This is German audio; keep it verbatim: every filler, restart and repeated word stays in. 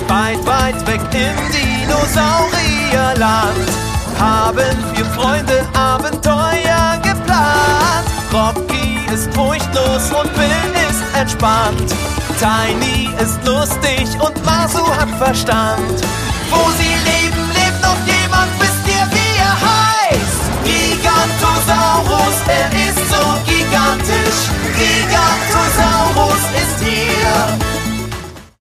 Weit, weit weg im Dinosaurierland haben vier Freunde Abenteuer geplant. Rocky ist furchtlos und Bill ist entspannt. Tiny ist lustig und Masu hat Verstand. Wo sie leben, lebt noch jemand, wisst ihr, wie er heißt? Gigantosaurus, er ist so gigantisch. Gigantosaurus ist hier.